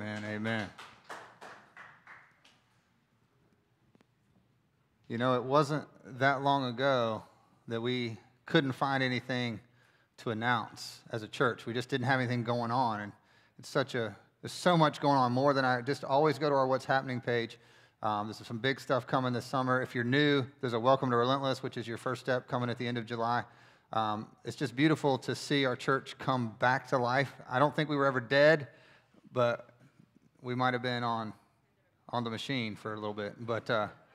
Amen, amen. You know, it wasn't that long ago that we couldn't find anything to announce as a church. We just didn't have anything going on, and there's so much going on, more than I just always go to our What's Happening page. There's some big stuff coming this summer. If you're new, there's a Welcome to Relentless, which is your first step, coming at the end of July. It's just beautiful to see our church come back to life. I don't think we were ever dead, but we might have been on the machine for a little bit. But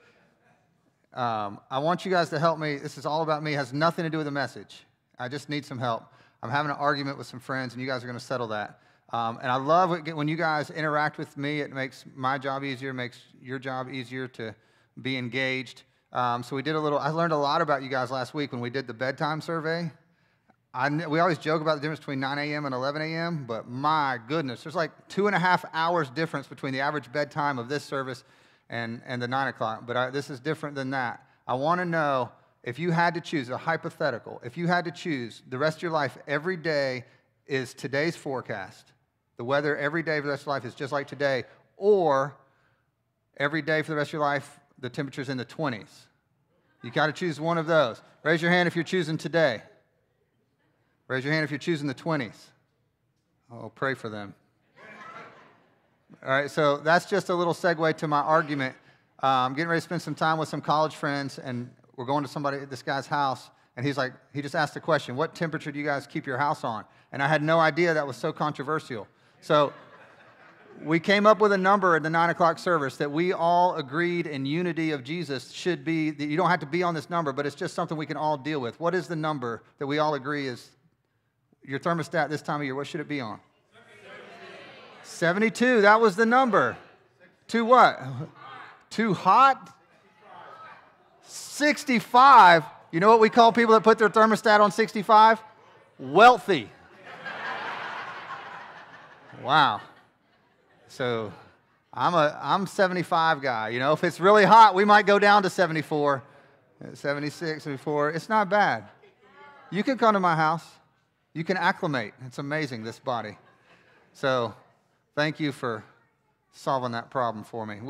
I want you guys to help me. This is all about me. It has nothing to do with the message. I just need some help. I'm having an argument with some friends, and you guys are going to settle that. And I love it when you guys interact with me. It makes my job easier, makes your job easier to be engaged. So I learned a lot about you guys last week when we did the bedtime survey. We always joke about the difference between 9 a.m. and 11 a.m., but my goodness, there's like 2.5 hours difference between the average bedtime of this service and the 9 o'clock. But this is different than that. I want to know, if you had to choose, a hypothetical, if you had to choose the rest of your life, every day is today's forecast. The weather every day for the rest of your life is just like today, or every day for the rest of your life, the temperature's in the 20s. You got to choose one of those. Raise your hand if you're choosing today. Raise your hand if you're choosing the 20s. Oh, pray for them. All right, so that's just a little segue to my argument. I'm getting ready to spend some time with some college friends, and we're going to this guy's house, and he just asked a question: what temperature do you guys keep your house on? And I had no idea that was so controversial. So we came up with a number at the 9 o'clock service that we all agreed in unity of Jesus should be. You don't have to be on this number, but it's just something we can all deal with. What is the number that we all agree is your thermostat this time of year? What should it be on? 72. That was the number. Too what? Too hot? 65. You know what we call people that put their thermostat on 65? Wealthy. Wow. So I'm 75 guy. You know, if it's really hot, we might go down to 74, 76, 74. It's not bad. You can come to my house. You can acclimate. It's amazing, this body. So thank you for solving that problem for me.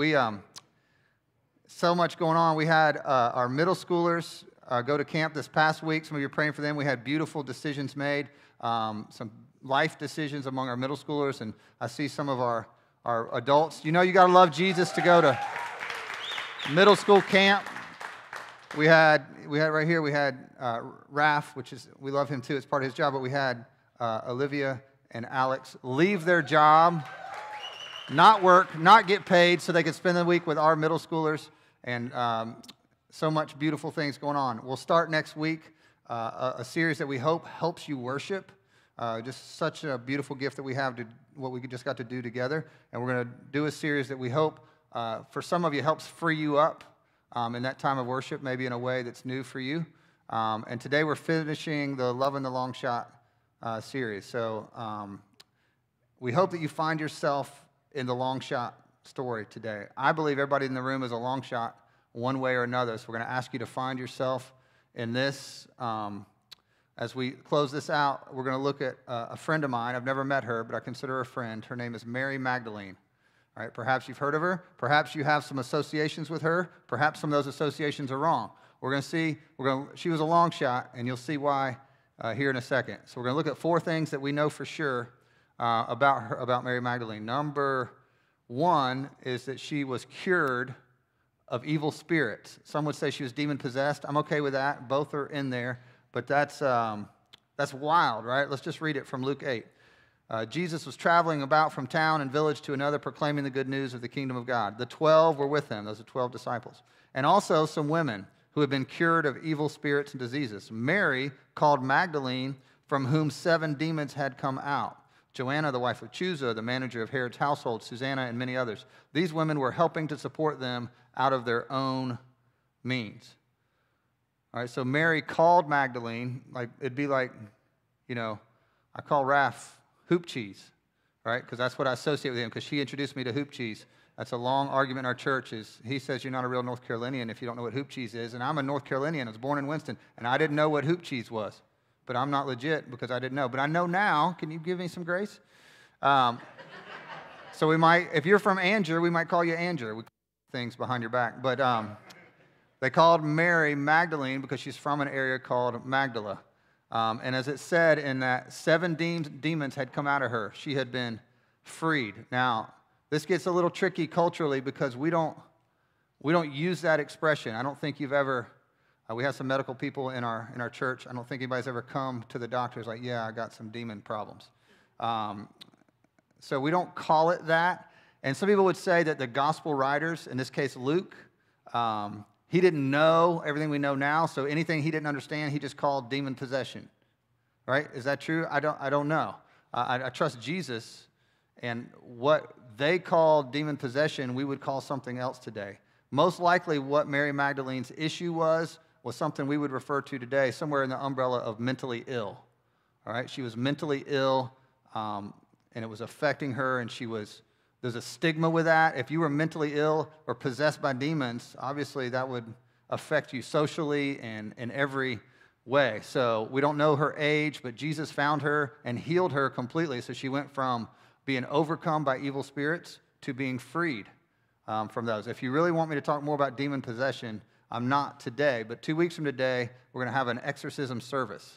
So much going on. We had our middle schoolers go to camp this past week. Some of you are praying for them. We had beautiful decisions made, some life decisions among our middle schoolers, and I see some of our adults. You know, you got to love Jesus to go to middle school camp. We had right here, we had Raph, we love him too, it's part of his job, but we had Olivia and Alex leave their job, not work, not get paid, so they could spend the week with our middle schoolers, and so much beautiful things going on. We'll start next week a series that we hope helps you worship. Just such a beautiful gift that we have to what we just got to do together, and we're going to do a series that we hope for some of you helps free you up in that time of worship, maybe in a way that's new for you. And today we're finishing the Love in the Long Shot series. So we hope that you find yourself in the long shot story today. I believe everybody in the room is a long shot one way or another. So we're going to ask you to find yourself in this. As we close this out, we're going to look at a friend of mine. I've never met her, but I consider her a friend. Her name is Mary Magdalene. All right, perhaps you've heard of her. Perhaps you have some associations with her. Perhaps some of those associations are wrong. We're going to see. She was a long shot, and you'll see why here in a second. So we're going to look at 4 things that we know for sure about Mary Magdalene. Number 1 is that she was cured of evil spirits. Some would say she was demon-possessed. I'm okay with that. Both are in there, but that's wild, right? Let's just read it from Luke 8. Jesus was traveling about from town and village to another, proclaiming the good news of the kingdom of God. The 12 were with him. Those are 12 disciples. And also some women who had been cured of evil spirits and diseases. Mary, called Magdalene, from whom 7 demons had come out. Joanna, the wife of Chuza, the manager of Herod's household, Susanna, and many others. These women were helping to support them out of their own means. All right, so Mary called Magdalene. It'd be like, I call Raph Hoop Cheese, right? Because that's what I associate with him, because she introduced me to Hoop Cheese. That's a long argument in our church. He says you're not a real North Carolinian if you don't know what Hoop Cheese is. And I'm a North Carolinian. I was born in Winston, and I didn't know what Hoop Cheese was. But I'm not legit because I didn't know. But I know now. Can you give me some grace? So we might, if you're from Anger, we might call you Anger. We call things behind your back. But they called Mary Magdalene because she's from an area called Magdala. And as it said in that, 7 demons had come out of her. She had been freed. Now, this gets a little tricky culturally because we don't use that expression. I don't think you've ever, we have some medical people in our church. I don't think anybody's ever come to the doctors like, yeah, I got some demon problems. So we don't call it that. And some people would say that the gospel writers, in this case Luke, he didn't know everything we know now, so anything he didn't understand, he just called demon possession. Right? Is that true? I don't know. I trust Jesus, and what they called demon possession, we would call something else today. Most likely what Mary Magdalene's issue was something we would refer to today, somewhere in the umbrella of mentally ill. All right? She was mentally ill, and it was affecting her, and there's a stigma with that. If you were mentally ill or possessed by demons, obviously that would affect you socially and in every way. So we don't know her age, but Jesus found her and healed her completely. So she went from being overcome by evil spirits to being freed from those. If you really want me to talk more about demon possession, I'm not today, but 2 weeks from today, we're going to have an exorcism service.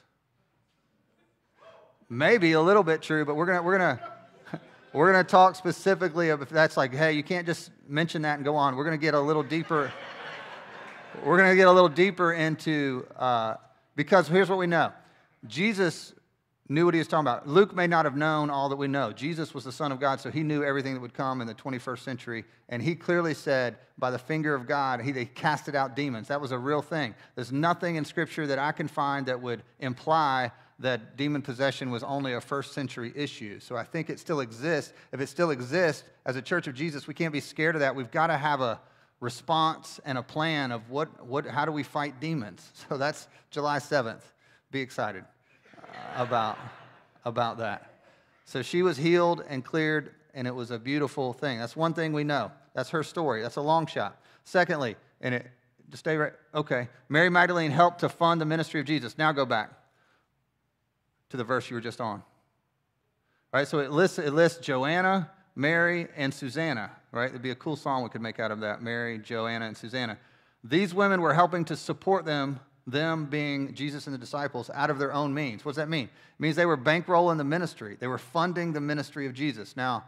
Maybe a little bit true, but we're gonna talk specifically if that's like, hey, you can't just mention that and go on. We're gonna get a little deeper. We're gonna get a little deeper into because here's what we know: Jesus knew what he was talking about. Luke may not have known all that we know. Jesus was the Son of God, so he knew everything that would come in the 21st century, and he clearly said, by the finger of God, they casted out demons. That was a real thing. There's nothing in Scripture that I can find that would imply that demon possession was only a first century issue. So I think it still exists. If it still exists, as a Church of Jesus, we can't be scared of that. We've got to have a response and a plan of how do we fight demons. So that's July 7th. Be excited about that. So she was healed and cleared, and it was a beautiful thing. That's one thing we know. That's her story. That's a long shot. Secondly, just stay right, okay. Mary Magdalene helped to fund the ministry of Jesus. Now go back to the verse you were just on. Right, so it lists Joanna, Mary, and Susanna. Right, it'd be a cool song we could make out of that. Mary, Joanna, and Susanna. These women were helping to support them being Jesus and the disciples, out of their own means. What does that mean? It means they were bankrolling the ministry. They were funding the ministry of Jesus. Now,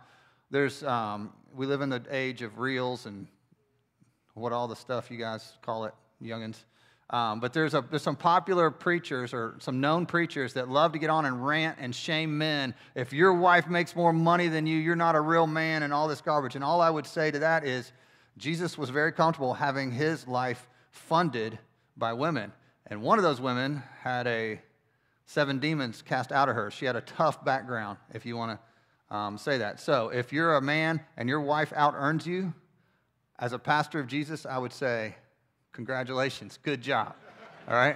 we live in the age of reels and what all the stuff you guys call it, youngins. But there's some popular preachers or some known preachers that love to get on and rant and shame men. If your wife makes more money than you, you're not a real man, and all this garbage. And all I would say to that is Jesus was very comfortable having his life funded by women. And one of those women had 7 demons cast out of her. She had a tough background, if you want to say that. So if you're a man and your wife out-earns you, as a pastor of Jesus, I would say, congratulations, good job, all right?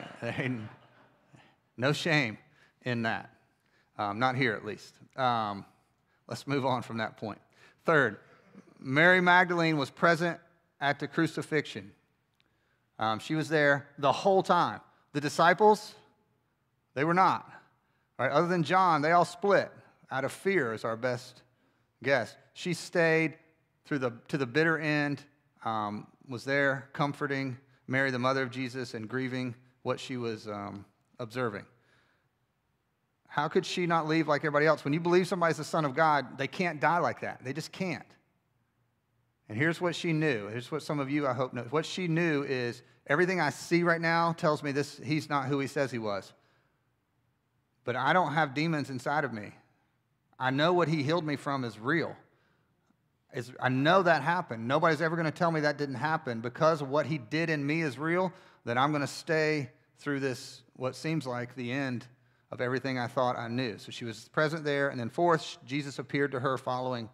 No shame in that, not here at least. Let's move on from that point. Third, Mary Magdalene was present at the crucifixion. She was there the whole time. The disciples, they were not. All right, other than John, they all split out of fear is our best guess. She stayed to the bitter end, was there comforting Mary, the mother of Jesus, and grieving what she was observing. How could she not leave like everybody else? When you believe somebody's the Son of God, they can't die like that. They just can't. And here's what she knew. Here's what some of you, I hope, know. What she knew is everything I see right now tells me he's not who he says he was. But I don't have demons inside of me. I know what he healed me from is real. I know that happened. Nobody's ever going to tell me that didn't happen. Because of what he did in me is real, that I'm going to stay through this, what seems like the end of everything I thought I knew. So she was present there. And then fourth, Jesus appeared to her following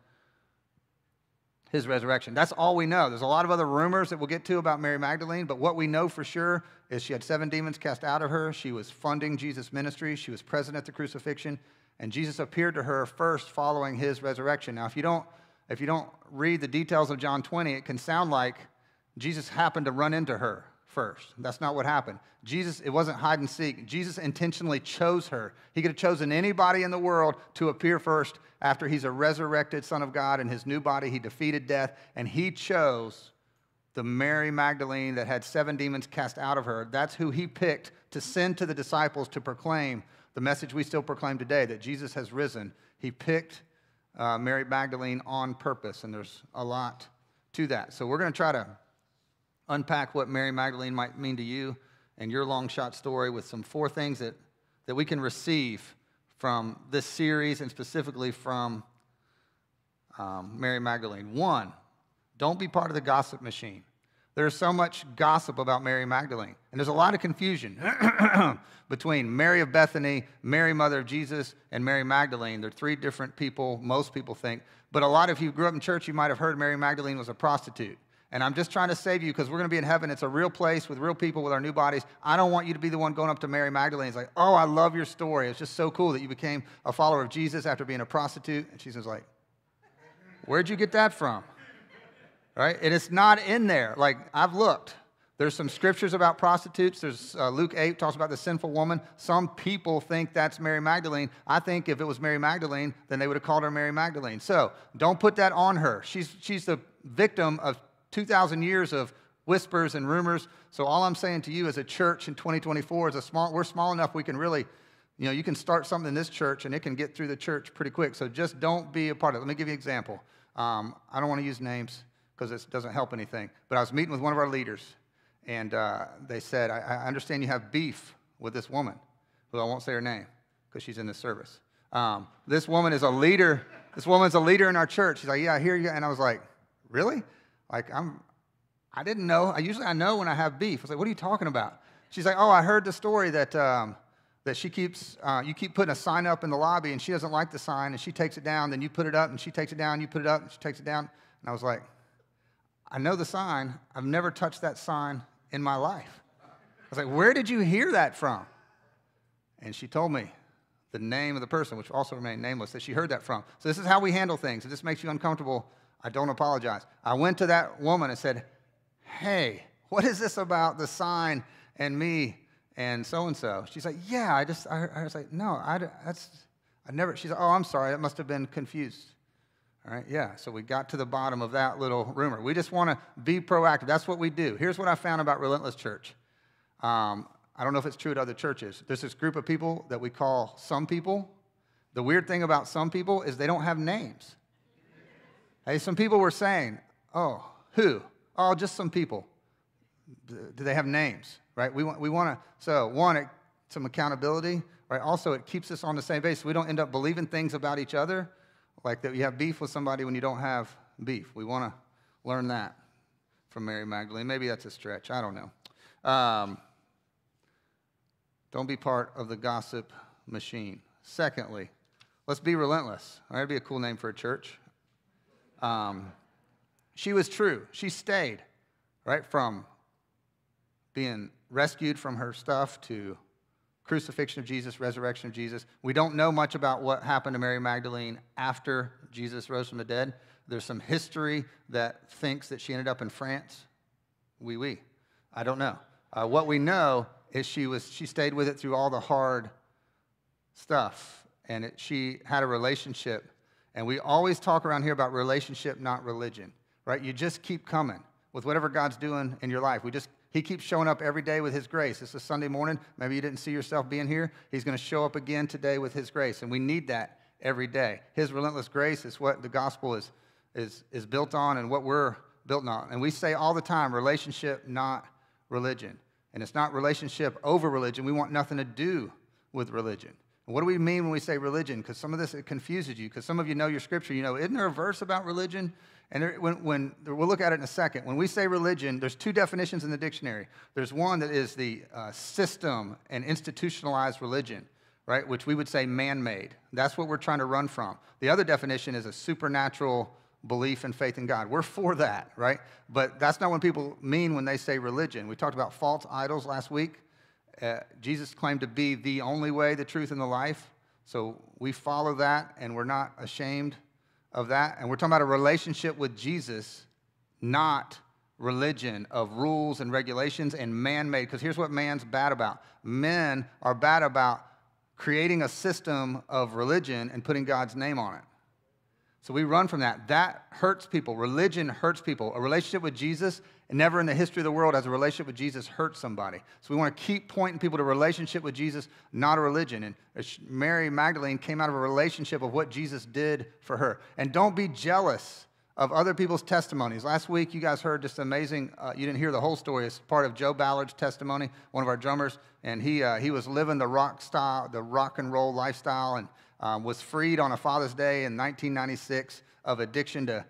his resurrection. That's all we know. There's a lot of other rumors that we'll get to about Mary Magdalene, but what we know for sure is she had 7 demons cast out of her. She was funding Jesus' ministry. She was present at the crucifixion. And Jesus appeared to her first following his resurrection. Now, if you don't read the details of John 20, it can sound like Jesus happened to run into her first. That's not what happened. Jesus, it wasn't hide and seek. Jesus intentionally chose her. He could have chosen anybody in the world to appear first after he's a resurrected Son of God in his new body. He defeated death, and he chose the Mary Magdalene that had 7 demons cast out of her. That's who he picked to send to the disciples to proclaim the message we still proclaim today, that Jesus has risen. He picked Mary Magdalene on purpose, and there's a lot to that. So we're going to try to unpack what Mary Magdalene might mean to you and your long shot story with some 4 things that we can receive from this series and specifically from Mary Magdalene. 1, don't be part of the gossip machine. There's so much gossip about Mary Magdalene, and there's a lot of confusion between Mary of Bethany, Mary, mother of Jesus, and Mary Magdalene. They're 3 different people, most people think, but a lot of you grew up in church, you might have heard Mary Magdalene was a prostitute. And I'm just trying to save you because we're going to be in heaven. It's a real place with real people with our new bodies. I don't want you to be the one going up to Mary Magdalene. It's like, oh, I love your story. It's just so cool that you became a follower of Jesus after being a prostitute. And she's just like, where'd you get that from? Right? And it's not in there. Like, I've looked. There's some scriptures about prostitutes. There's Luke 8 talks about the sinful woman. Some people think that's Mary Magdalene. I think if it was Mary Magdalene, then they would have called her Mary Magdalene. So don't put that on her. She's the victim of 2,000 years of whispers and rumors. So all I'm saying to you as a church in 2024 is we're small enough we can really, you can start something in this church and it can get through the church pretty quick. So just don't be a part of it. Let me give you an example. I don't want to use names because it doesn't help anything. But I was meeting with one of our leaders, and they said, I understand you have beef with this woman, who I won't say her name because she's in this service. This woman is a leader. This woman's a leader in our church. She's like, yeah, I hear you. And I was like, really? Like, I didn't know. I know when I have beef. I was like, what are you talking about? She's like, oh, I heard the story that she keeps, you keep putting a sign up in the lobby, and she doesn't like the sign, and she takes it down, then you put it up, and she takes it down, you put it up, and she takes it down. And I was like, I know the sign. I've never touched that sign in my life. I was like, where did you hear that from? And she told me the name of the person, which also remained nameless, that she heard that from. So this is how we handle things. If this makes you uncomfortable, I don't apologize. I went to that woman and said, hey, what is this about the sign and me and so-and-so? She's like, yeah, I was like, no, I never, she's like, oh, I'm sorry, it must have been confused. All right, yeah, so we got to the bottom of that little rumor. We just want to be proactive. That's what we do. Here's what I found about Relentless Church. I don't know if it's true at other churches. There's this group of people that we call some people. The weird thing about some people is they don't have names. Hey, some people were saying, oh, who? Oh, just some people. Do they have names, right? We want to, so one, some accountability, right? Also, it keeps us on the same base. We don't end up believing things about each other, like that you have beef with somebody when you don't have beef. We want to learn that from Mary Magdalene. Maybe that's a stretch. I don't know. Don't be part of the gossip machine. Secondly, let's be relentless. All right, that'd be a cool name for a church. She was true. She stayed, right, from being rescued from her stuff to crucifixion of Jesus, resurrection of Jesus. We don't know much about what happened to Mary Magdalene after Jesus rose from the dead. There's some history that thinks that she ended up in France. I don't know. What we know is she stayed with it through all the hard stuff, and she had a relationship. And we always talk around here about relationship, not religion, right? You just keep coming with whatever God's doing in your life. He keeps showing up every day with his grace. It's a Sunday morning. Maybe you didn't see yourself being here. He's going to show up again today with his grace, and we need that every day. His relentless grace is what the gospel is built on and what we're built on. And we say all the time, relationship, not religion. And it's not relationship over religion. We want nothing to do with religion. And what do we mean when we say religion? Because some of this, it confuses you. Because some of you know your scripture. Isn't there a verse about religion? And when we'll look at it in a second. When we say religion, there's 2 definitions in the dictionary. There's one that is the system and institutionalized religion, right, which we would say man-made. That's what we're trying to run from. The other definition is a supernatural belief and faith in God. We're for that, right? But that's not what people mean when they say religion. We talked about false idols last week. Jesus claimed to be the only way, the truth, and the life. So we follow that, and we're not ashamed of that. And we're talking about a relationship with Jesus, not religion of rules and regulations and man-made, because here's what man's bad about. Men are bad about creating a system of religion and putting God's name on it. So we run from that. That hurts people. Religion hurts people. A relationship with Jesus, never in the history of the world has a relationship with Jesus hurt somebody. So we want to keep pointing people to a relationship with Jesus, not a religion. And Mary Magdalene came out of a relationship of what Jesus did for her. And don't be jealous of other people's testimonies. Last week, you guys heard just amazing, you didn't hear the whole story. It's part of Joe Ballard's testimony, one of our drummers. And he was living the rock and roll lifestyle, and was freed on a Father's Day in 1996 of addiction to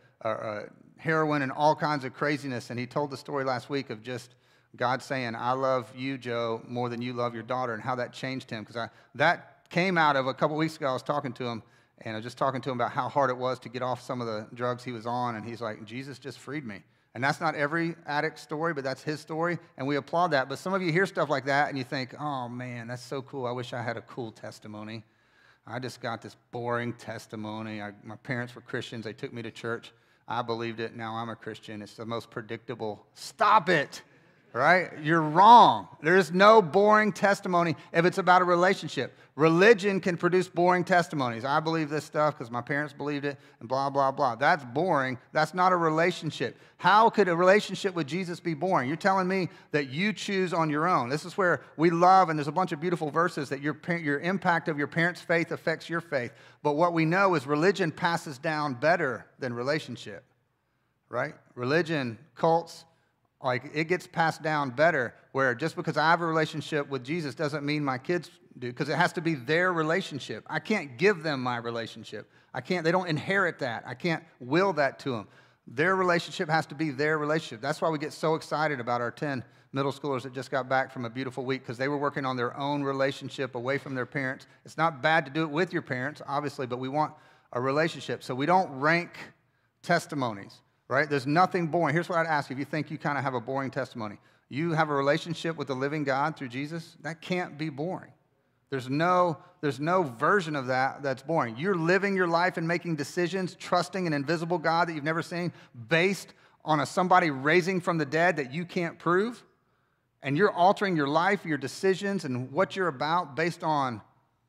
heroin and all kinds of craziness. And he told the story last week of just God saying, I love you, Joe, more than you love your daughter, and how that changed him. Because that came out of a couple weeks ago. I was talking to him, and I was just talking to him about how hard it was to get off some of the drugs he was on. And he's like, Jesus just freed me. And that's not every addict's story, but that's his story, and we applaud that. But some of you hear stuff like that, and you think, oh, man, that's so cool. I wish I had a cool testimony. I just got this boring testimony. My parents were Christians. They took me to church. I believed it. Now I'm a Christian. It's the most predictable. Stop it, right? You're wrong. There's no boring testimony if it's about a relationship. Religion can produce boring testimonies. I believe this stuff because my parents believed it and blah, blah, blah. That's boring. That's not a relationship. How could a relationship with Jesus be boring? You're telling me that you choose on your own. This is where we love, and there's a bunch of beautiful verses that your impact of your parents' faith affects your faith. But what we know is religion passes down better than relationship, right? Religion, cults, like it gets passed down better, where just because I have a relationship with Jesus doesn't mean my kids do, because it has to be their relationship. I can't give them my relationship. They don't inherit that. I can't will that to them. Their relationship has to be their relationship. That's why we get so excited about our 10 middle schoolers that just got back from a beautiful week, because they were working on their own relationship away from their parents. It's not bad to do it with your parents, obviously, but we want a relationship. So we don't rank testimonies. Right? There's nothing boring. Here's what I'd ask you if you think you kind of have a boring testimony. You have a relationship with the living God through Jesus? That can't be boring. There's no version of that that's boring. You're living your life and making decisions, trusting an invisible God that you've never seen, based on somebody raising from the dead that you can't prove. And you're altering your life, your decisions, and what you're about based on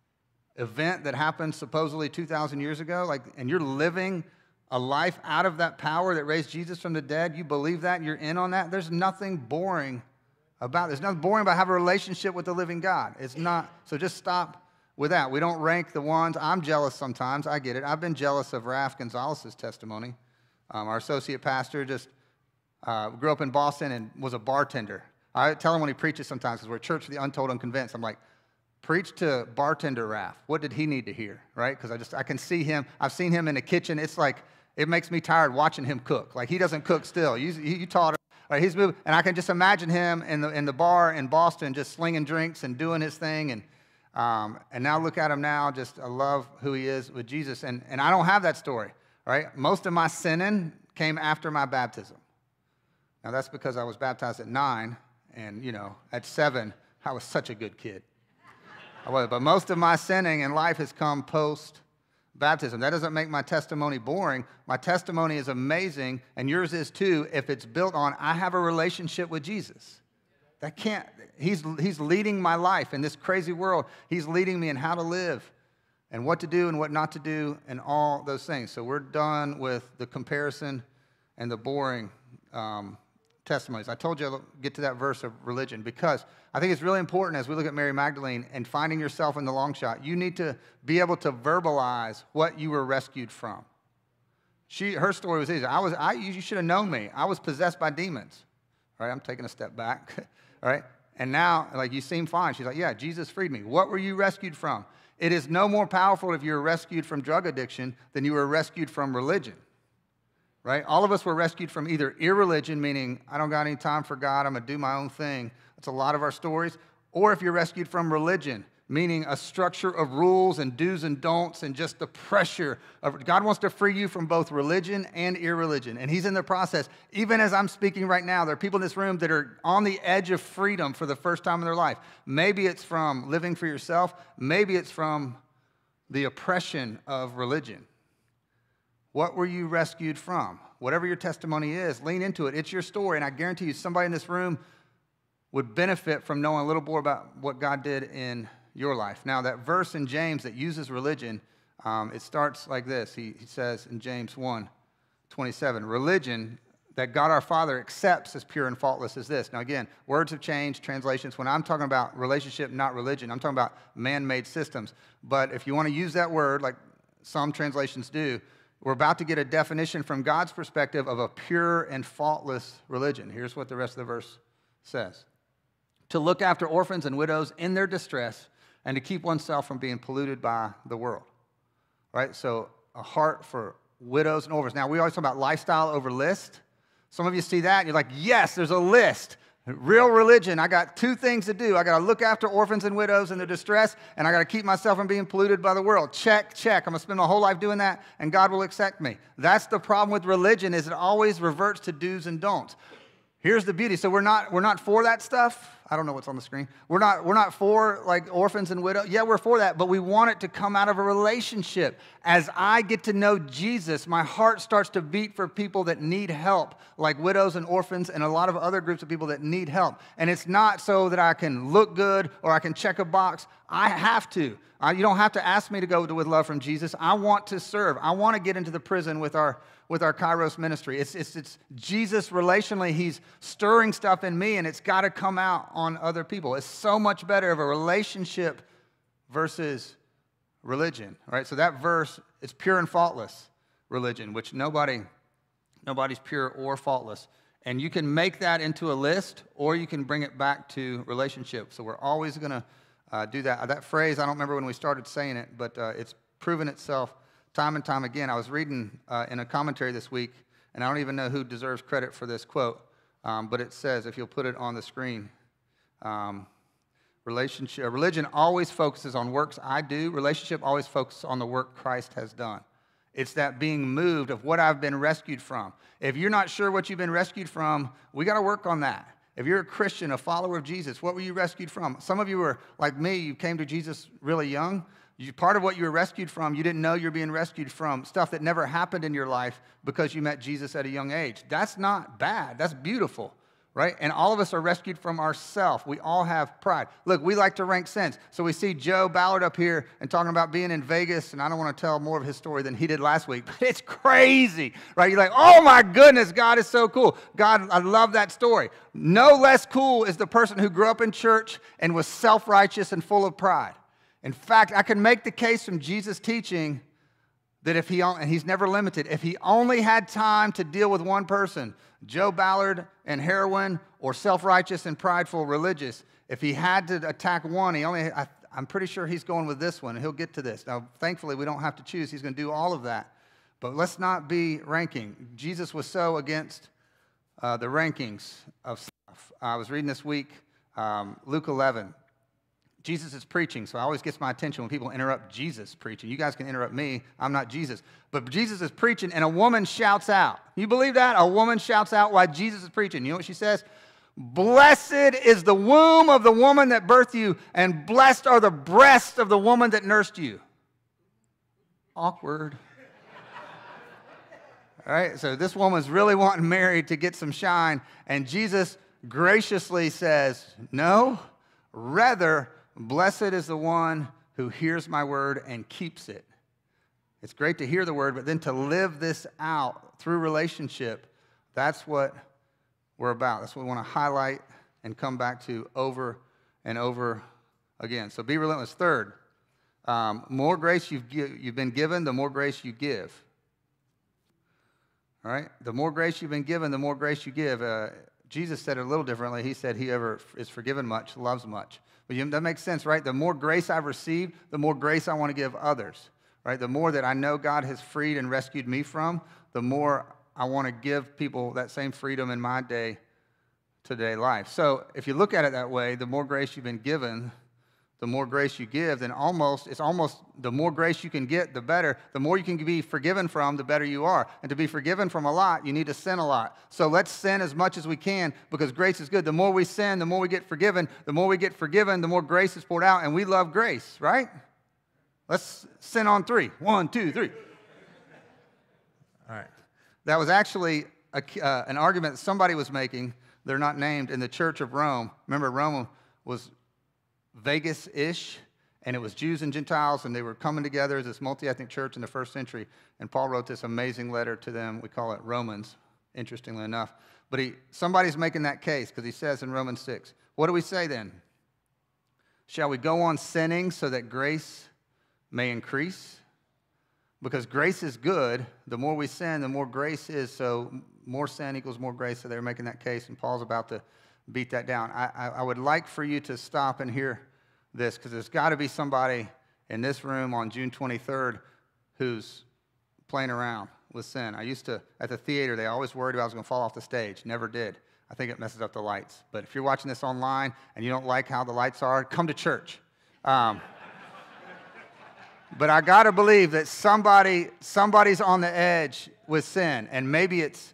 event that happened supposedly 2,000 years ago. And you're living a life out of that power that raised Jesus from the dead. You believe that and you're in on that. There's nothing boring about it. There's nothing boring about having a relationship with the living God. It's not. So just stop with that. We don't rank the ones. I'm jealous sometimes. I get it. I've been jealous of Raph Gonzalez's testimony. Our associate pastor just grew up in Boston and was a bartender. I tell him when he preaches sometimes, because we're a church for the untold, unconvinced. I'm like, preach to bartender Raph. What did he need to hear, right? Because I can see him. I've seen him in the kitchen. It's like, it makes me tired watching him cook. Like, he doesn't cook still. You taught him. Right, he's moving, and I can just imagine him in the bar in Boston just slinging drinks and doing his thing. And now look at him now. I love who he is with Jesus. And I don't have that story, right? Most of my sinning came after my baptism. Now, that's because I was baptized at 9, and, at 7, I was such a good kid. But most of my sinning in life has come post-baptism. That doesn't make my testimony boring. My testimony is amazing, and yours is too, if it's built on, I have a relationship with Jesus. He's leading my life in this crazy world. He's leading me in how to live and what to do and what not to do and all those things. So we're done with the comparison and the boring testimonies. I told you I'll get to that verse of religion because I think it's really important as we look at Mary Magdalene and finding yourself in the long shot. You need to be able to verbalize what you were rescued from. Her story was easy. You should have known me. I was possessed by demons. All right, I'm taking a step back. All right, and now, you seem fine. She's like, yeah, Jesus freed me. What were you rescued from? It is no more powerful if you were rescued from drug addiction than you were rescued from religion. Right? All of us were rescued from either irreligion, meaning I don't got any time for God, I'm going to do my own thing. That's a lot of our stories. Or if you're rescued from religion, meaning a structure of rules and do's and don'ts and just the pressure of God wants to free you from both religion and irreligion. And he's in the process. Even as I'm speaking right now, there are people in this room that are on the edge of freedom for the first time in their life. Maybe it's from living for yourself. Maybe it's from the oppression of religion. What were you rescued from? Whatever your testimony is, lean into it. It's your story, and I guarantee you somebody in this room would benefit from knowing a little more about what God did in your life. Now, that verse in James that uses religion, it starts like this. He says in James 1:27, religion that God our Father accepts as pure and faultless is this. Now, again, words have changed, translations. When I'm talking about relationship, not religion, I'm talking about man-made systems. But if you want to use that word, like some translations do, we're about to get a definition from God's perspective of a pure and faultless religion. Here's what the rest of the verse says. To look after orphans and widows in their distress and to keep oneself from being polluted by the world. Right? So a heart for widows and orphans. Now, we always talk about lifestyle over list. Some of you see that, and you're like, yes, there's a list. Real religion, I got 2 things to do. I got to look after orphans and widows in their distress, and I got to keep myself from being polluted by the world. Check, check. I'm going to spend my whole life doing that, and God will accept me. That's the problem with religion, is it always reverts to do's and don'ts. Here's the beauty. So we're not for that stuff. I don't know what's on the screen. We're not for like orphans and widows. Yeah, we're for that, but we want it to come out of a relationship. As I get to know Jesus, my heart starts to beat for people that need help, like widows and orphans and a lot of other groups of people that need help. And it's not so that I can look good or I can check a box. I have to. You don't have to ask me to go with love from Jesus. I want to serve. I want to get into the prison with our Kairos ministry. It's Jesus relationally. He's stirring stuff in me, and it's got to come out on other people. It's so much better of a relationship versus religion, right? So that verse is pure and faultless religion, which nobody's pure or faultless. And you can make that into a list, or you can bring it back to relationship. So we're always going to do that. That phrase, I don't remember when we started saying it, but it's proven itself time and time again. I was reading in a commentary this week, and I don't even know who deserves credit for this quote, but it says, if you'll put it on the screen, religion always focuses on works I do. Relationship always focuses on the work Christ has done. It's that being moved of what I've been rescued from. If you're not sure what you've been rescued from, we got to work on that. If you're a Christian, a follower of Jesus, what were you rescued from? Some of you were like me. You came to Jesus really young. Part of what you were rescued from, you didn't know you were being rescued from stuff that never happened in your life because you met Jesus at a young age. That's not bad. That's beautiful, right? And all of us are rescued from ourselves. We all have pride. Look, we like to rank sins. So we see Joe Ballard up here and talking about being in Vegas, and I don't want to tell more of his story than he did last week, but it's crazy, right? You're like, oh my goodness, God is so cool. God, I love that story. No less cool is the person who grew up in church and was self-righteous and full of pride. In fact, I can make the case from Jesus' teaching that and he's never limited, if he only had time to deal with one person, Joe Ballard and heroin, or self-righteous and prideful religious, if he had to attack one, I'm pretty sure he's going with this one, and he'll get to this. Now, thankfully, we don't have to choose. He's going to do all of that. But let's not be ranking. Jesus was so against the rankings of stuff. I was reading this week, Luke 11. Jesus is preaching, so it always gets my attention when people interrupt Jesus preaching. You guys can interrupt me. I'm not Jesus. But Jesus is preaching, and a woman shouts out. You believe that? A woman shouts out while Jesus is preaching. You know what she says? Blessed is the womb of the woman that birthed you, and blessed are the breasts of the woman that nursed you. Awkward. All right, so this woman's really wanting Mary to get some shine, and Jesus graciously says, no, rather, blessed is the one who hears my word and keeps it. It's great to hear the word, but then to live this out through relationship, that's what we're about. That's what we want to highlight and come back to over and over again. So be relentless. Third, more grace you've been given, the more grace you give. All right? The more grace you've been given, the more grace you give. Jesus said it a little differently. He said, whoever is forgiven much loves much. But that makes sense, right? The more grace I've received, the more grace I want to give others, right? The more that I know God has freed and rescued me from, the more I want to give people that same freedom in my day-to-day life. So if you look at it that way, the more grace you've been given, the more grace you give, then it's almost the more grace you can get, the better. The more you can be forgiven from, the better you are. And to be forgiven from a lot, you need to sin a lot. So let's sin as much as we can because grace is good. The more we sin, the more we get forgiven. The more we get forgiven, the more grace is poured out. And we love grace, right? Let's sin on 3. 1, 2, 3. All right. That was actually an argument that somebody was making. They're not named, in the Church of Rome. Remember, Rome was Vegas-ish, and it was Jews and Gentiles, and they were coming together as this multi-ethnic church in the first century. And Paul wrote this amazing letter to them. We call it Romans, interestingly enough. But somebody's making that case, because he says in Romans 6, what do we say then? Shall we go on sinning so that grace may increase? Because grace is good. The more we sin, the more grace is. So more sin equals more grace. So they're making that case, and Paul's about to beat that down. I would like for you to stop and hear this, because there's got to be somebody in this room on June 23rd who's playing around with sin. I used to, at the theater, they always worried about I was going to fall off the stage. Never did. I think it messes up the lights. But if you're watching this online and you don't like how the lights are, come to church. But I got to believe that somebody's on the edge with sin, and maybe it's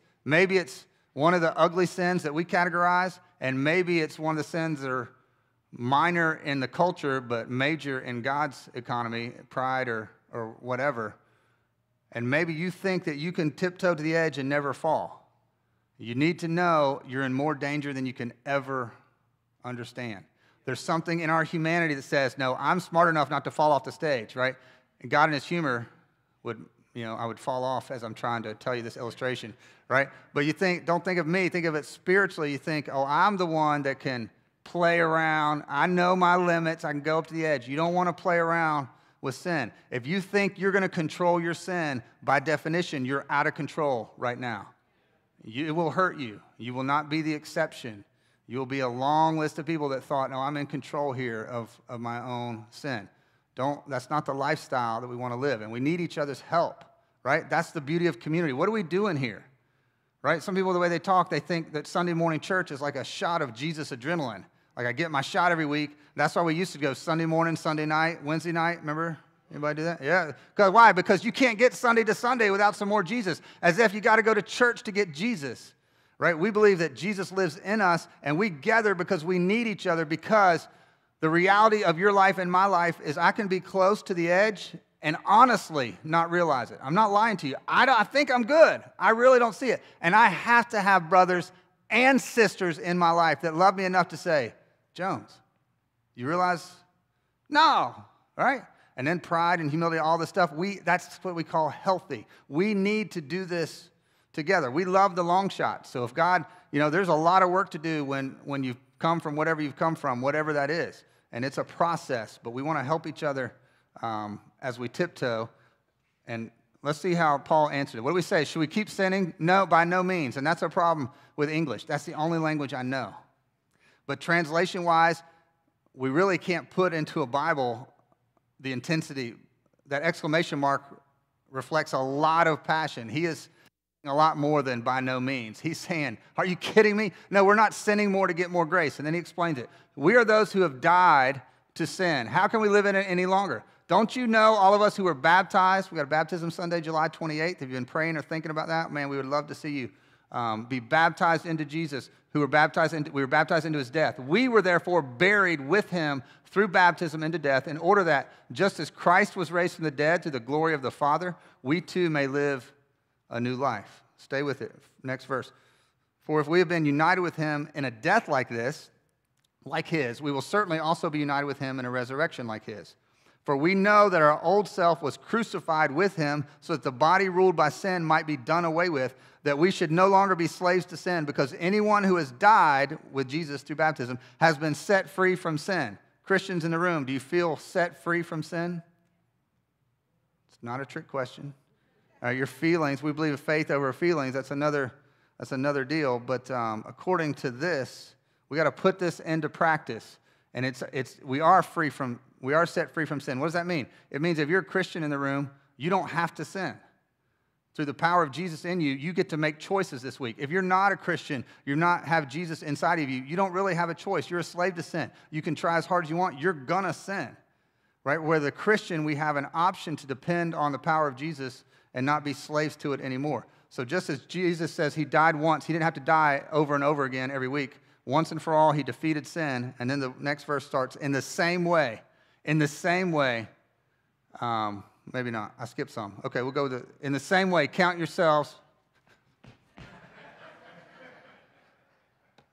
one of the ugly sins that we categorize, and maybe it's one of the sins that are minor in the culture but major in God's economy, pride or whatever. And maybe you think that you can tiptoe to the edge and never fall. You need to know you're in more danger than you can ever understand. There's something in our humanity that says, no, I'm smart enough not to fall off the stage, right? And God in his humor would, I would fall off as I'm trying to tell you this illustration, right? But don't think of me, think of it spiritually. You think, oh, I'm the one that can play around. I know my limits. I can go up to the edge. You don't want to play around with sin. If you think you're going to control your sin, by definition, you're out of control right now. It will hurt you. You will not be the exception. You will be a long list of people that thought, no, I'm in control here of my own sin. That's not the lifestyle that we want to live, and we need each other's help, right? That's the beauty of community. What are we doing here, right? Some people, the way they talk, they think that Sunday morning church is like a shot of Jesus adrenaline. Like I get my shot every week. That's why we used to go Sunday morning, Sunday night, Wednesday night. Remember? Anybody do that? Yeah. Why? Because you can't get Sunday to Sunday without some more Jesus. As if you got to go to church to get Jesus, right? We believe that Jesus lives in us, and we gather because we need each other, because the reality of your life and my life is I can be close to the edge and honestly not realize it. I'm not lying to you. I think I'm good. I really don't see it. And I have to have brothers and sisters in my life that love me enough to say, Jones, you realize? No, right? And then pride and humility, all this stuff, that's what we call healthy. We need to do this together. We love the long shot. So if God, there's a lot of work to do when you've come from whatever you've come from, whatever that is. And it's a process, but we want to help each other as we tiptoe. And let's see how Paul answered it. What do we say? Should we keep sinning? No, by no means. And that's a problem with English. That's the only language I know. But translation-wise, we really can't put into a Bible the intensity. That exclamation mark reflects a lot of passion. He is a lot more than by no means. He's saying, are you kidding me? No, we're not sinning more to get more grace. And then he explains it. We are those who have died to sin. How can we live in it any longer? Don't you know, all of us who were baptized, we got a baptism Sunday, July 28th. Have you been praying or thinking about that? Man, we would love to see you be baptized into Jesus, we were baptized into his death. We were therefore buried with him through baptism into death, in order that just as Christ was raised from the dead through the glory of the Father, we too may live a new life. Stay with it. Next verse. For if we have been united with him in a death like this, like his, we will certainly also be united with him in a resurrection like his. For we know that our old self was crucified with him, so that the body ruled by sin might be done away with, that we should no longer be slaves to sin, because anyone who has died with Jesus through baptism has been set free from sin. Christians in the room, do you feel set free from sin? It's not a trick question. Your feelings, we believe faith over feelings, that's another deal. But according to this, we got to put this into practice. And we are set free from sin. What does that mean? It means if you're a Christian in the room, you don't have to sin. Through the power of Jesus in you, you get to make choices this week. If you're not a Christian, have Jesus inside of you, you don't really have a choice. You're a slave to sin. You can try as hard as you want. You're going to sin, right? Where the Christian, we have an option to depend on the power of Jesus and not be slaves to it anymore. So just as Jesus says he died once, he didn't have to die over and over again every week. Once and for all, he defeated sin. And then the next verse starts, in the same way, maybe not. I skipped some. Okay, we'll go in the same way, count yourselves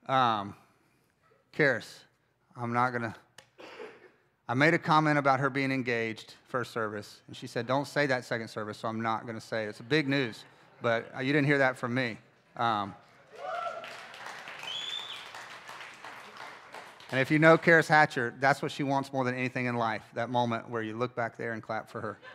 Karis, I made a comment about her being engaged first service, and she said, don't say that second service, so I'm not going to say it. It's a big news, but you didn't hear that from me. And if you know Karis Hatcher, that's what she wants more than anything in life, that moment where you look back there and clap for her.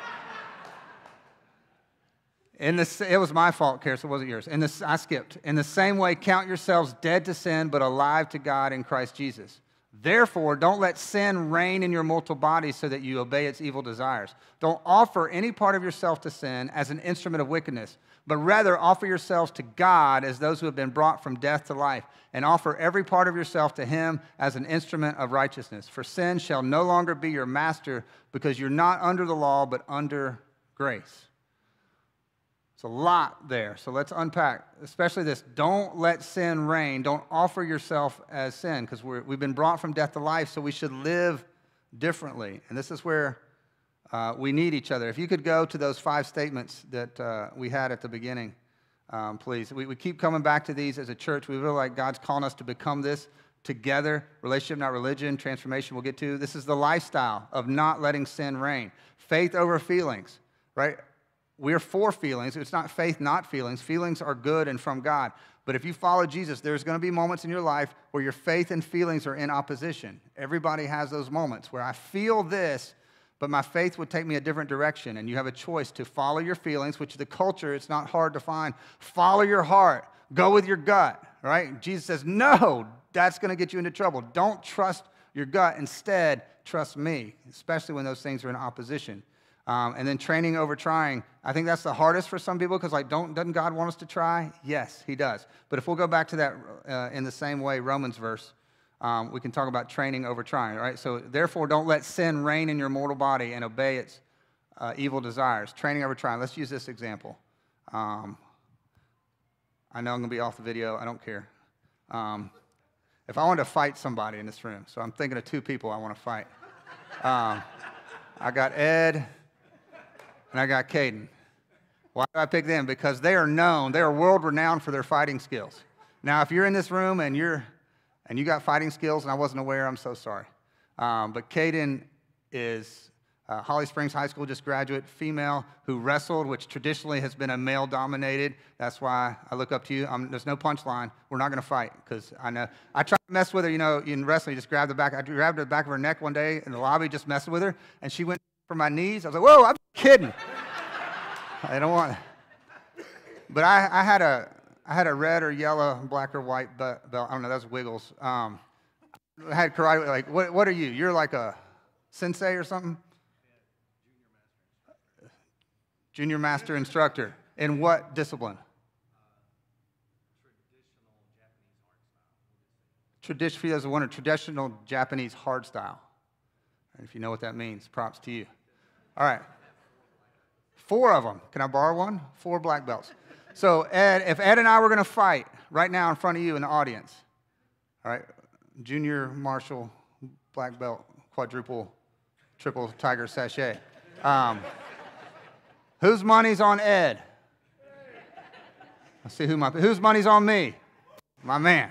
It was my fault, Karis, it wasn't yours. I skipped. In the same way, count yourselves dead to sin, but alive to God in Christ Jesus. Therefore, don't let sin reign in your mortal body so that you obey its evil desires. Don't offer any part of yourself to sin as an instrument of wickedness, but rather offer yourselves to God as those who have been brought from death to life, and offer every part of yourself to him as an instrument of righteousness. For sin shall no longer be your master, because you're not under the law, but under grace. It's a lot there, so let's unpack, especially this. Don't let sin reign. Don't offer yourself as sin, because we've been brought from death to life, so we should live differently. And this is where we need each other. If you could go to those 5 statements that we had at the beginning, please. We keep coming back to these as a church. We feel like God's calling us to become this together. Relationship, not religion. Transformation we'll get to. This is the lifestyle of not letting sin reign. Faith over feelings, right? We're for feelings. It's not faith, not feelings. Feelings are good and from God. But if you follow Jesus, there's going to be moments in your life where your faith and feelings are in opposition. Everybody has those moments where I feel this, but my faith would take me a different direction. And you have a choice to follow your feelings, which the culture, it's not hard to find. Follow your heart. Go with your gut, right? Jesus says, no, that's going to get you into trouble. Don't trust your gut. Instead, trust me, especially when those things are in opposition. And then training over trying. I think that's the hardest for some people because, doesn't God want us to try? Yes, he does. But if we'll go back to that in the same way, Romans verse, we can talk about training over trying, right? So, therefore, don't let sin reign in your mortal body and obey its evil desires. Training over trying. Let's use this example. I know I'm going to be off the video. I don't care. If I wanted to fight somebody in this room, so I'm thinking of 2 people I want to fight. I got Ed and I got Caden. Why do I pick them? Because they are known, they are world-renowned for their fighting skills. Now, if you're in this room and you got fighting skills and I wasn't aware, I'm so sorry. But Caden is Holly Springs High School, just graduate, female, who wrestled, which traditionally has been a male-dominated. That's why I look up to you. There's no punchline. We're not going to fight because I know. I tried to mess with her, in wrestling, you just grab the back. I grabbed the back of her neck one day in the lobby, just messing with her, and she went for my knees. I was like, whoa, I'm kidding. I don't want to. But I had a red or yellow, black or white belt. I don't know, that's Wiggles. I had karate, like, what are you? You're like a sensei or something? Junior master instructor. In what discipline? Traditional Japanese hard style. And if you know what that means, props to you. All right. 4 of them. Can I borrow one? 4 black belts. So, Ed, if Ed and I were going to fight right now in front of you in the audience, all right, junior marshal, black belt, quadruple, triple tiger sachet. Whose money's on Ed? Let's see whose money's on me? My man.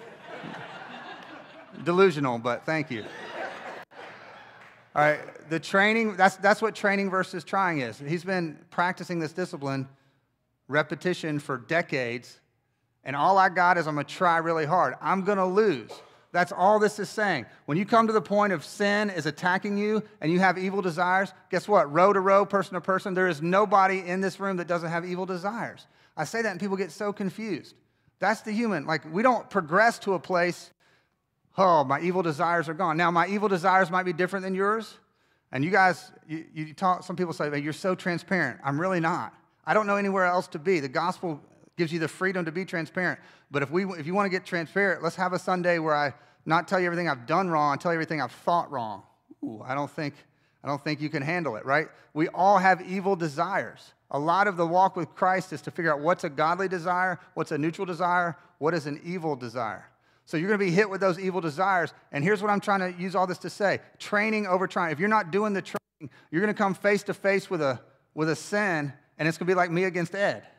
Delusional, but thank you. All right, the training, that's what training versus trying is. He's been practicing this discipline, repetition for decades, and all I got is I'm going to try really hard. I'm going to lose. That's all this is saying. When you come to the point of sin is attacking you and you have evil desires, guess what? Row to row, person to person, there is nobody in this room that doesn't have evil desires. I say that and people get so confused. That's the human. We don't progress to a place, oh, my evil desires are gone. Now, my evil desires might be different than yours. And you guys, you talk, some people say, hey, you're so transparent. I'm really not. I don't know anywhere else to be. The gospel gives you the freedom to be transparent. But if you want to get transparent, let's have a Sunday where I not tell you everything I've done wrong, tell you everything I've thought wrong. Ooh, I don't think you can handle it, right? We all have evil desires. A lot of the walk with Christ is to figure out what's a godly desire, what's a neutral desire, what is an evil desire. So you're going to be hit with those evil desires. And here's what I'm trying to use all this to say. Training over trying. If you're not doing the training, you're going to come face to face with a sin, and it's going to be like me against Ed.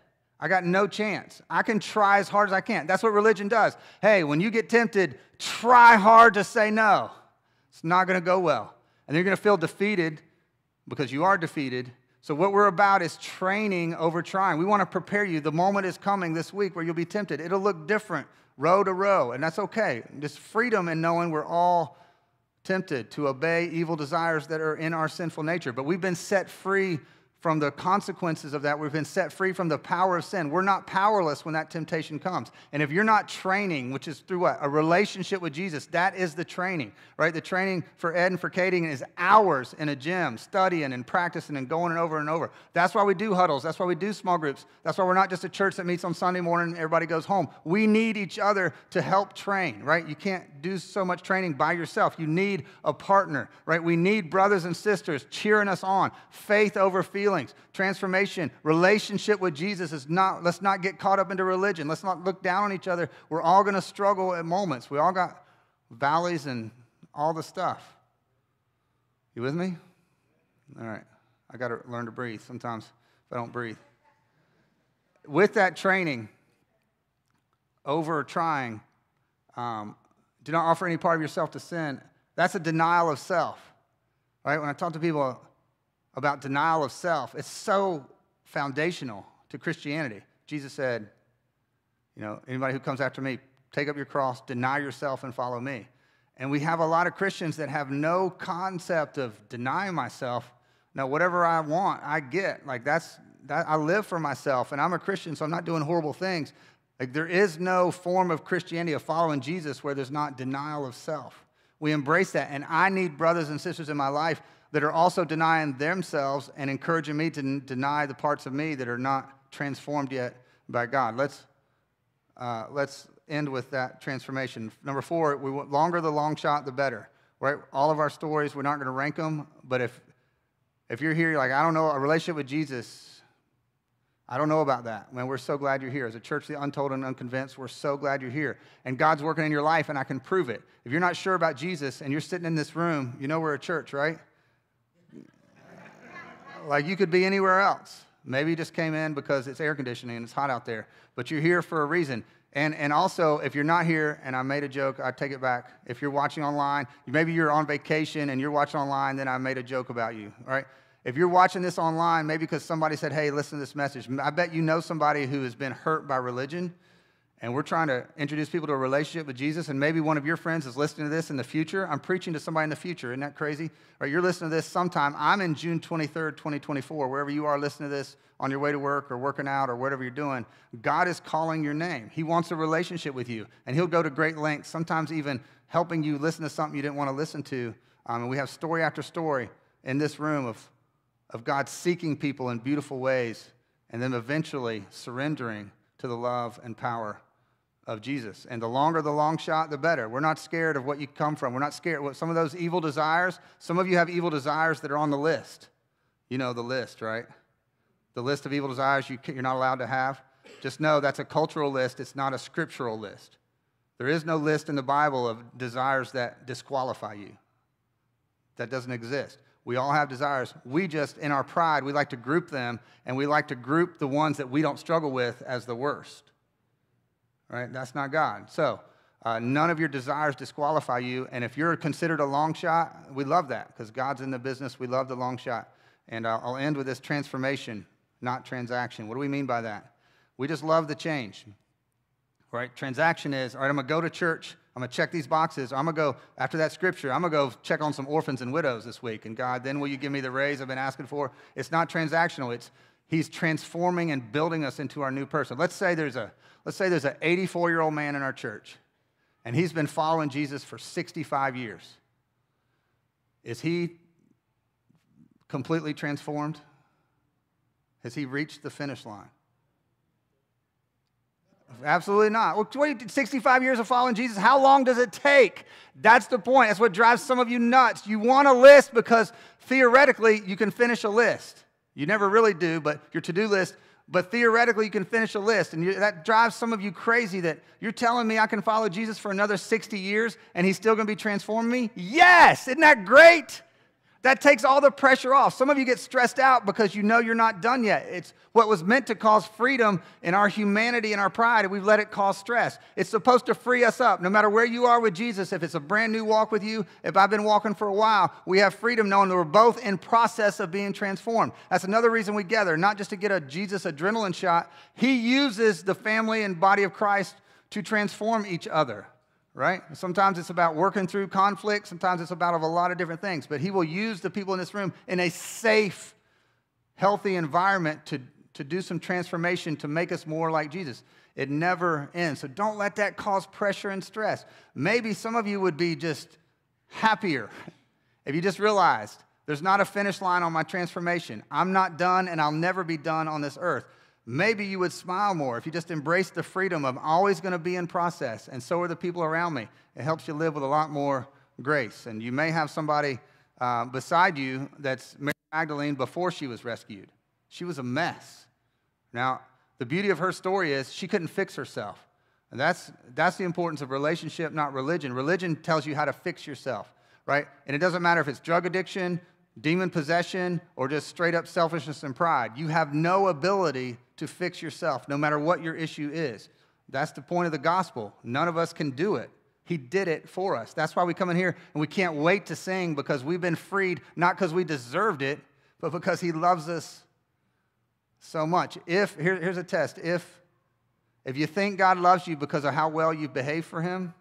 I got no chance. I can try as hard as I can. That's what religion does. Hey, when you get tempted, try hard to say no. It's not going to go well. And you're going to feel defeated because you are defeated. So what we're about is training over trying. We want to prepare you. The moment is coming this week where you'll be tempted. It'll look different row to row, and that's okay. Just freedom in knowing we're all tempted to obey evil desires that are in our sinful nature. But we've been set free from the consequences of that. We've been set free from the power of sin. We're not powerless when that temptation comes. And if you're not training, which is through what? A relationship with Jesus, that is the training, right? The training for Ed and for Katie is hours in a gym, studying and practicing and going over and over. That's why we do huddles. That's why we do small groups. That's why we're not just a church that meets on Sunday morning and everybody goes home. We need each other to help train, right? You can't do so much training by yourself. You need a partner, right? We need brothers and sisters cheering us on. Faith over feelings. Transformation, relationship with Jesus is not, let's not get caught up into religion. Let's not look down on each other. We're all going to struggle at moments. We all got valleys and all the stuff. You with me? All right. I got to learn to breathe sometimes if I don't breathe. With that training, over trying, do not offer any part of yourself to sin. That's a denial of self, right? When I talk to people about denial of self, it's so foundational to Christianity. Jesus said, anybody who comes after me, take up your cross, deny yourself, and follow me. And we have a lot of Christians that have no concept of denying myself. No, whatever I want, I get. Like that. I live for myself, and I'm a Christian, so I'm not doing horrible things. Like there is no form of Christianity of following Jesus where there's not denial of self. We embrace that, and I need brothers and sisters in my life that are also denying themselves and encouraging me to deny the parts of me that are not transformed yet by God. Let's end with that transformation. Number 4, longer the long shot, the better. Right? All of our stories, we're not going to rank them, but if you're here, you're like, I don't know, a relationship with Jesus, I don't know about that. Man, we're so glad you're here. As a church, the untold and unconvinced, we're so glad you're here. And God's working in your life, and I can prove it. If you're not sure about Jesus and you're sitting in this room, you know we're a church, right? Like you could be anywhere else. Maybe you just came in because it's air conditioning and it's hot out there. But you're here for a reason. And also, if you're not here, and I made a joke, I take it back. If you're watching online, maybe you're on vacation and you're watching online, then I made a joke about you, all right? If you're watching this online, maybe because somebody said, hey, listen to this message. I bet you know somebody who has been hurt by religion. And we're trying to introduce people to a relationship with Jesus, and maybe one of your friends is listening to this in the future. I'm preaching to somebody in the future. Isn't that crazy? Or you're listening to this sometime. I'm in June 23rd, 2024. Wherever you are listening to this on your way to work or working out or whatever you're doing, God is calling your name. He wants a relationship with you, and he'll go to great lengths, sometimes even helping you listen to something you didn't want to listen to. And we have story after story in this room of God seeking people in beautiful ways and then eventually surrendering to the love and power of Jesus. And the longer the long shot, the better. We're not scared of what you come from. We're not scared. Some of those evil desires, some of you have evil desires that are on the list. You know the list, right? The list of evil desires you're not allowed to have. Just know that's a cultural list. It's not a scriptural list. There is no list in the Bible of desires that disqualify you. That doesn't exist. We all have desires. We just, in our pride, we like to group them, and we like to group the ones that we don't struggle with as the worst. Right? That's not God. So none of your desires disqualify you. And if you're considered a long shot, we love that because God's in the business. We love the long shot. And I'll end with this transformation, not transaction. What do we mean by that? We just love the change. Right? Transaction is, all right, I'm going to go to church. I'm going to check these boxes. I'm going to go, after that scripture, I'm going to go check on some orphans and widows this week. And God, then will you give me the raise I've been asking for? It's not transactional. He's transforming and building us into our new person. Let's say there's an 84-year-old man in our church, and he's been following Jesus for 65 years. Is he completely transformed? Has he reached the finish line? Absolutely not. Well, 65 years of following Jesus, how long does it take? That's the point. That's what drives some of you nuts. You want a list because theoretically you can finish a list. You never really do, but your to-do list, but theoretically you can finish a list. And that drives some of you crazy that you're telling me I can follow Jesus for another 60 years and he's still going to be transforming me? Yes! Isn't that great? That takes all the pressure off. Some of you get stressed out because you know you're not done yet. It's what was meant to cause freedom in our humanity and our pride, and we've let it cause stress. It's supposed to free us up. No matter where you are with Jesus, if it's a brand new walk with you, if I've been walking for a while, we have freedom knowing that we're both in process of being transformed. That's another reason we gather, not just to get a Jesus adrenaline shot. He uses the family and body of Christ to transform each other. Right? Sometimes it's about working through conflict. Sometimes it's about a lot of different things. But he will use the people in this room in a safe, healthy environment to do some transformation to make us more like Jesus. It never ends. So don't let that cause pressure and stress. Maybe some of you would be just happier if you just realized there's not a finish line on my transformation. I'm not done, and I'll never be done on this earth. Maybe you would smile more if you just embrace the freedom of always going to be in process, and so are the people around me. It helps you live with a lot more grace. And you may have somebody beside you that's Mary Magdalene before she was rescued. She was a mess. Now, the beauty of her story is she couldn't fix herself. And that's the importance of relationship, not religion. Religion tells you how to fix yourself, right? And it doesn't matter if it's drug addiction, demon possession, or just straight up selfishness and pride. You have no ability to fix yourself, no matter what your issue is. That's the point of the gospel. None of us can do it. He did it for us. That's why we come in here and we can't wait to sing, because we've been freed, not because we deserved it, but because he loves us so much. Here's a test. If you think God loves you because of how well you've behaved for him,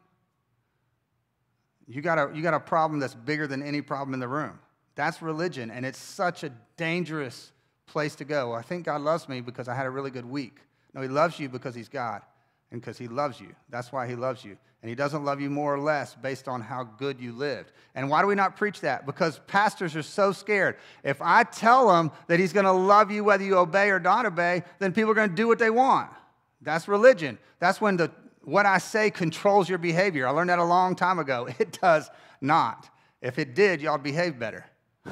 you got a problem that's bigger than any problem in the room. That's religion, and it's such a dangerous place to go. Well, I think God loves me because I had a really good week. No, he loves you because he's God and because he loves you. That's why he loves you. And he doesn't love you more or less based on how good you lived. And why do we not preach that? Because pastors are so scared. If I tell them that he's going to love you whether you obey or not obey, then people are going to do what they want. That's religion. That's when what I say controls your behavior. I learned that a long time ago. It does not. If it did, y'all behave better.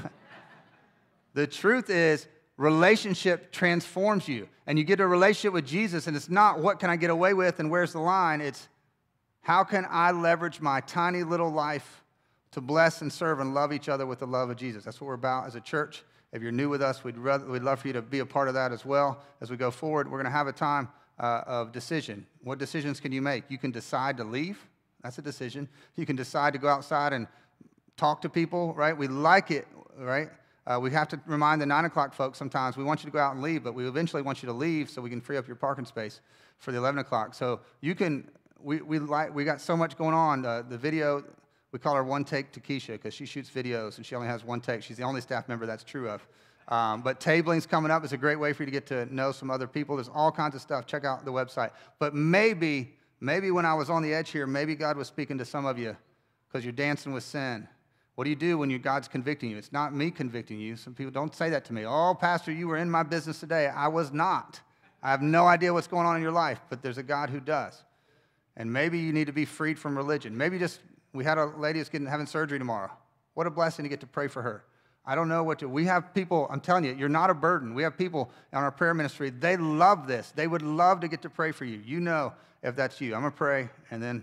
The truth is, relationship transforms you. And you get a relationship with Jesus, and it's not what can I get away with and where's the line. It's how can I leverage my tiny little life to bless and serve and love each other with the love of Jesus. That's what we're about as a church. If you're new with us, we'd love for you to be a part of that as well. As we go forward, we're going to have a time of decision. What decisions can you make? You can decide to leave. That's a decision. You can decide to go outside and talk to people, right? We like it, right? We have to remind the 9 o'clock folks sometimes, we want you to go out and leave, but we eventually want you to leave so we can free up your parking space for the 11 o'clock. So you can, we got so much going on. The video, we call her One Take Takesha because she shoots videos and she only has one take. She's the only staff member that's true of. But tabling's coming up. It's a great way for you to get to know some other people. There's all kinds of stuff. Check out the website. But maybe when I was on the edge here, maybe God was speaking to some of you because you're dancing with sin. What do you do when God's convicting you? It's not me convicting you. Some people don't say that to me. Oh, Pastor, you were in my business today. I was not. I have no idea what's going on in your life, but there's a God who does. And maybe you need to be freed from religion. Maybe we had a lady that's having surgery tomorrow. What a blessing to get to pray for her. I don't know we have people, I'm telling you, you're not a burden. We have people on our prayer ministry. They love this. They would love to get to pray for you. You know if that's you. I'm going to pray, and then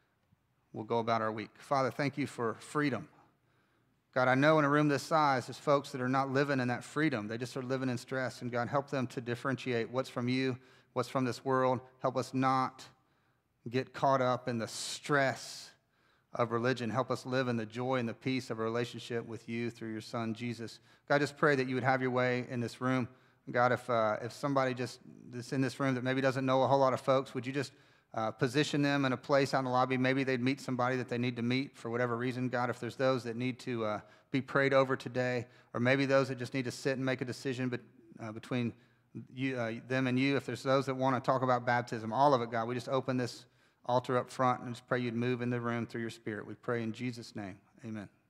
we'll go about our week. Father, thank you for freedom. God, I know in a room this size, there's folks that are not living in that freedom. They just are living in stress. And God, help them to differentiate what's from you, what's from this world. Help us not get caught up in the stress of religion. Help us live in the joy and the peace of a relationship with you through your Son, Jesus. God, I just pray that you would have your way in this room. God, if somebody that's in this room that maybe doesn't know a whole lot of folks, would you just position them in a place out in the lobby? Maybe they'd meet somebody that they need to meet for whatever reason. God, if there's those that need to be prayed over today, or maybe those that just need to sit and make a decision between them and you, if there's those that want to talk about baptism, all of it, God, we just open this altar up front and just pray you'd move in the room through your Spirit. We pray in Jesus' name. Amen.